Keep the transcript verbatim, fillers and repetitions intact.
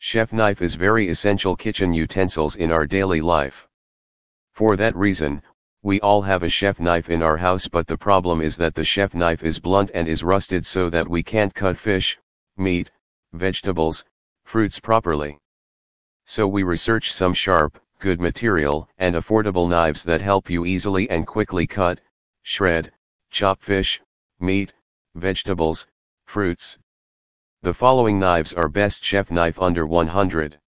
Chef knife is very essential kitchen utensils in our daily life. For that reason, we all have a chef knife in our house, but the problem is that the chef knife is blunt and is rusted so that we can't cut fish, meat, vegetables, fruits properly. So we research some sharp, good material and affordable knives that help you easily and quickly cut, shred, chop fish, meat, vegetables, fruits. The following knives are best chef knife under one hundred.